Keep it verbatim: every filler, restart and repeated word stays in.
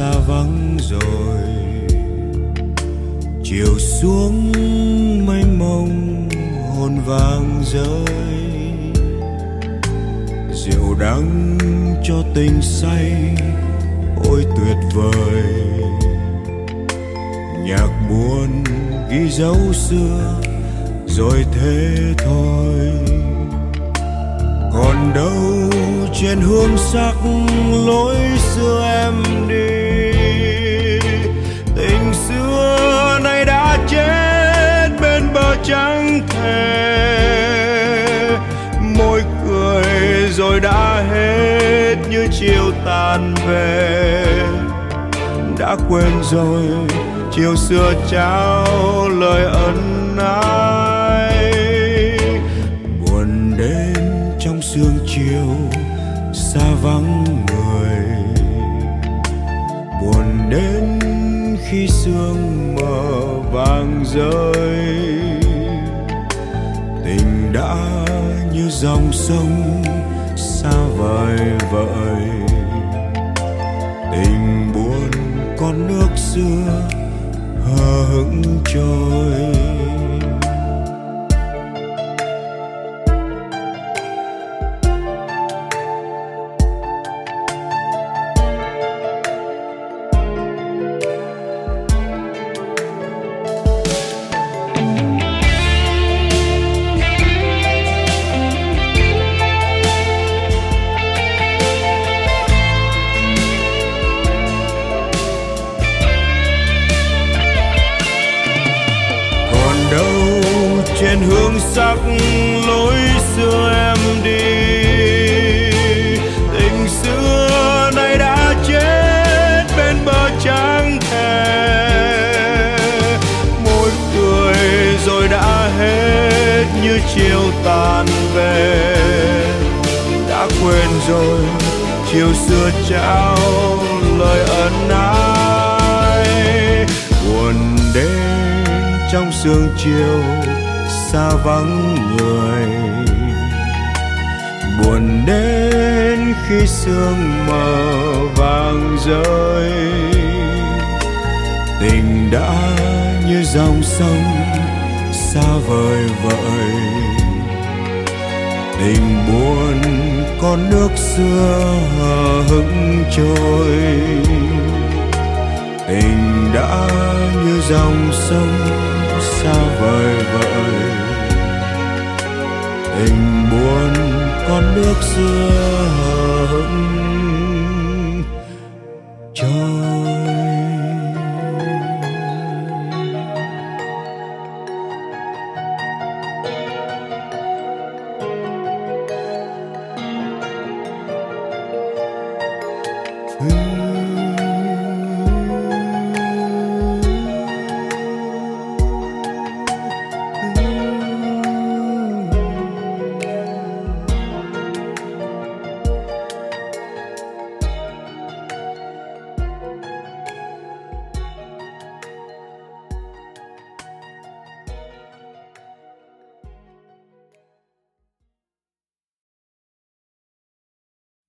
xa vắng rồi. Chiều xuống mênh mông hồn vàng rơi, rượu đắng cho tình say ôi tuyệt vời. Nhạc buồn ghi dấu xưa rồi thế thôi, còn đâu trên hương sắc lối xưa em đi. Tình xưa nay đã chết bên bờ trắng thề, môi cười rồi đã hết như chiều tàn về. Đã quên rồi chiều xưa trao lời ân ái, buồn đến trong sương chiều xa vắng người. Buồn đến khi sương mờ vàng rơi, tình đã như dòng sông xa vời vợi. Tình buồn con nước xưa hờ hững trôi. Trên hương sắc lối xưa em đi. Tình xưa nay đã chết bên bờ trắng thề, môi cười rồi đã hết như chiều tàn về. Đã quên rồi chiều xưa trao lời ân ái, buồn đến trong sương chiều xa vắng người. Buồn đến khi sương mờ vàng rơi, tình đã như dòng sông xa vời vợi. Tình buồn con nước xưa hờ hững trôi, tình đã như dòng sông xa vời vợi. Tình buồn con nước xưa